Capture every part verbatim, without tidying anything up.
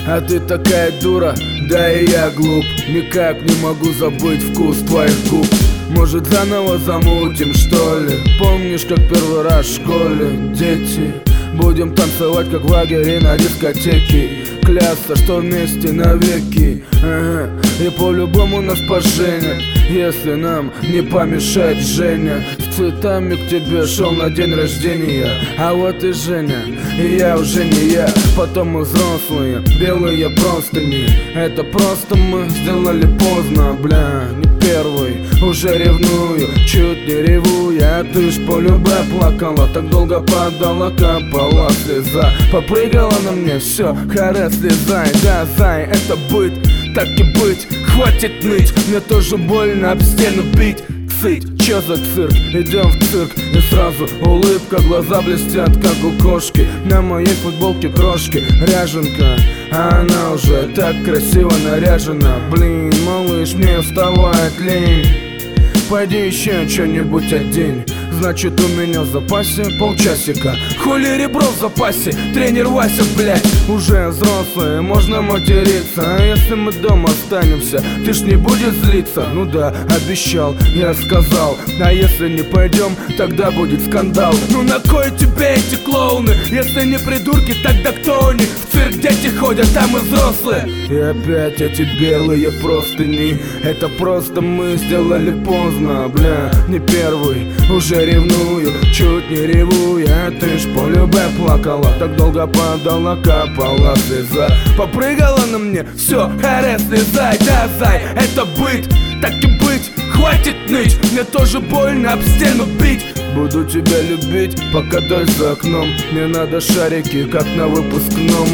а ты такая дура, да и я глуп. Никак не могу забыть вкус твоих губ. Может, заново замутим, что ли? Помнишь, как первый раз в школе? Дети, будем танцевать, как в лагере на дискотеке. Клясться, что вместе навеки. Ага. И по-любому нас поженят, если нам не помешает Женя. С цветами к тебе шел на день рождения. А вот и Женя, и я уже не я. Потом мы взрослые, белые простыни. Это просто мы сделали поздно, бля. Не первый, уже ревную, чуть не ревуя. А ты ж по любе плакала, так долго падала, капала слеза. Попрыгала на мне, все, харе, слезай. Да, зай, это быт, так и быть, хватит ныть. Мне тоже больно об стену бить. Цыть, чё за цирк? Идем в цирк. И сразу улыбка, глаза блестят, как у кошки. На моей футболке крошки, ряженка, а она уже так красиво наряжена. Блин, малыш, мне вставать лень. Пойди еще что-нибудь одень. Значит, у меня в запасе полчасика. Хули ребро в запасе, тренер Вася, блядь. Уже взрослые, можно материться. А если мы дома останемся, ты ж не будешь злиться? Ну да, обещал, я сказал. А если не пойдем, тогда будет скандал. Ну на кой тебе эти клоуны? Если не придурки, тогда кто они? В цирк дети ходят, а мы взрослые. И опять эти белые простыни. Это просто мы сделали поздно, бля. Не первый, уже ревную, чуть не ревуя. Ты ж по любе плакала, так долго падала, капала слеза. Попрыгала на мне, все, харе, слезай. Да, зай, это быть, так и быть, хватит ныть. Мне тоже больно об стену бить. Буду тебя любить, пока дождь за окном. Мне надо шарики, как на выпускном.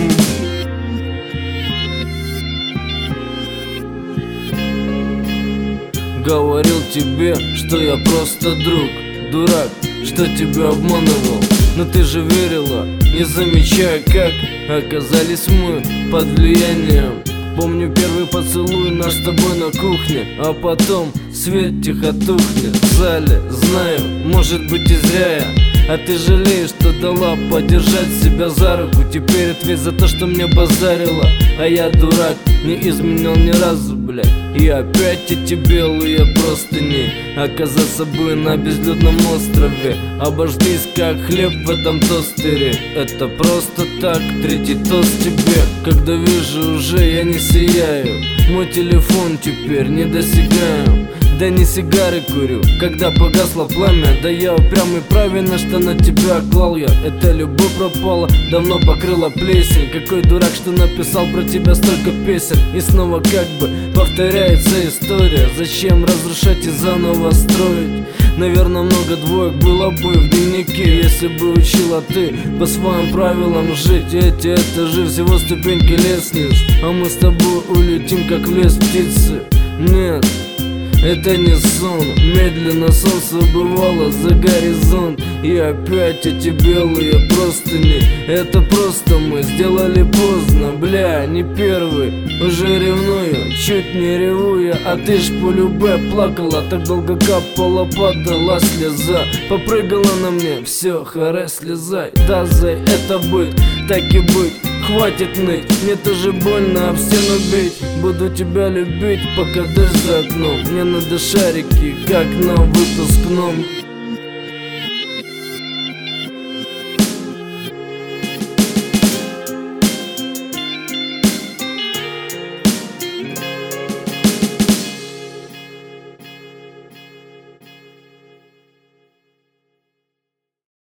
Говорил тебе, что я просто друг. Дурак, что тебя обманывал. Но ты же верила, не замечая, как оказались мы под влиянием. Помню первый поцелуй наш с тобой на кухне, а потом свет тихо тухнет в зале. Знаю, может быть и зря я, а ты жалеешь, что дала подержать себя за руку. Теперь ответь за то, что мне базарила. А я дурак, не изменил ни разу, блядь. И опять эти белые простыни. Оказаться бы на безлюдном острове. Обождись, как хлеб в этом тостере. Это просто так, третий тост тебе. Когда вижу, уже я не сияю. Мой телефон теперь недосягаем. Да не сигары курю, когда погасло пламя. Да я упрямый, правильно, что на тебя клал я. Эта любовь пропала, давно покрыла плесень. Какой дурак, что написал про тебя столько песен. И снова как бы повторяется история. Зачем разрушать и заново строить? Наверное, много двоек было бы в дневнике, если бы учила ты по своим правилам жить. Эти этажи всего ступеньки лестниц, а мы с тобой улетим, как в лес птицы. Нет, это не сон, медленно солнце убывало за горизонт. И опять эти белые простыни. Это просто мы сделали поздно, бля, не первый. Уже ревную, чуть не ревуя. А ты ж по любе плакала, так долго капала, падала слеза. Попрыгала на мне, все, харе, слезай. Да, зай, это быть, так и быть, хватит ныть. Мне тоже больно об стену бить. Буду тебя любить, пока дождь за окном. Мне надо шарики, как на выпускном.